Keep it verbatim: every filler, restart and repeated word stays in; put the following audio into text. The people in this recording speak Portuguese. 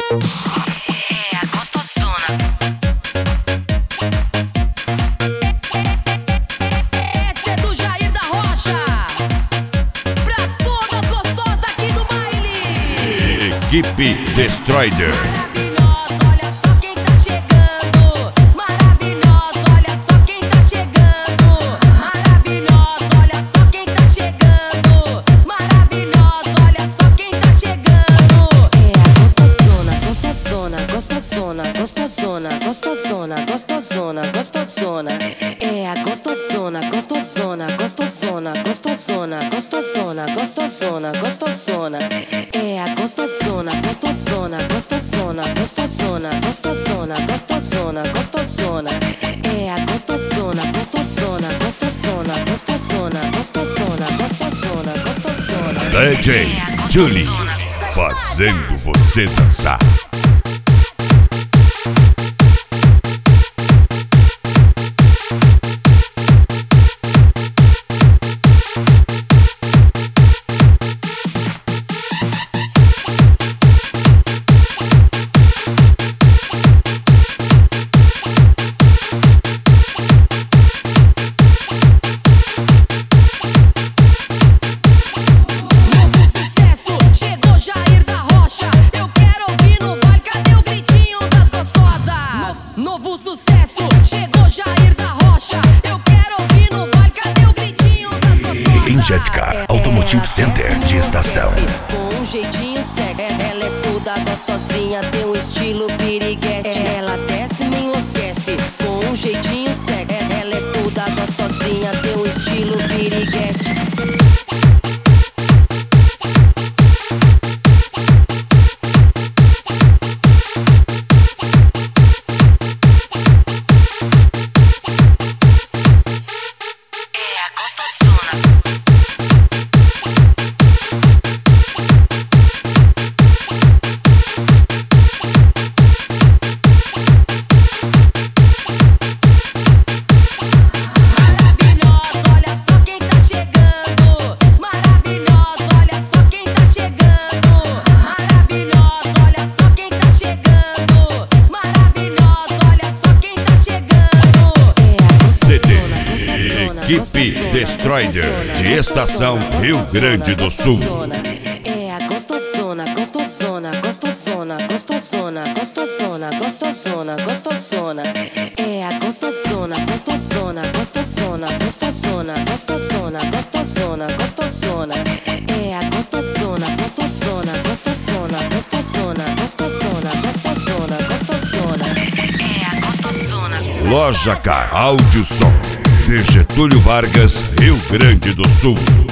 É a gostosona. Essa é do Jair da Rocha, pra todas gostosas aqui do baile. Equipe Destroyer. Gostosona, gostosona, gostosona, gostosona. É a gostosona, gostosona, gostosona, gostosona, gostosona, gostosona, gostosona. É a gostosona, gostosona, gostosona, gostosona, gostosona, gostosona, gostosona. É a gostosona, gostosona, gostosona, gostosona, gostosona, gostosona, gostosona. D J Julie, fazendo você dançar. Novo sucesso, chegou Jair da Rocha. Eu quero ouvir no bar, cadê o gritinho das gostosas? Injetcar Automotive Center de estação. Com um jeitinho sexy, ela é toda gostosinha, tem um estilo piriguete. Ela desce, me enlouquece. Com um jeitinho sexy, ela é toda gostosinha, tem um estilo piriguete. Equipe Destroyer de estação Rio Grande do Sul. É a gostosona, gostosona, gostosona, gostosona, gostosona, gostosona, gostosona. É a gostosona, gostosona, gostosona, gostosona, gostosona, gostosona, gostosona. É a gostosona, gostosona, gostosona, gostosona, gostosona, gostosona, gostosona. É a gostosona. Loja Car Áudio Som de Getúlio Vargas, Rio Grande do Sul.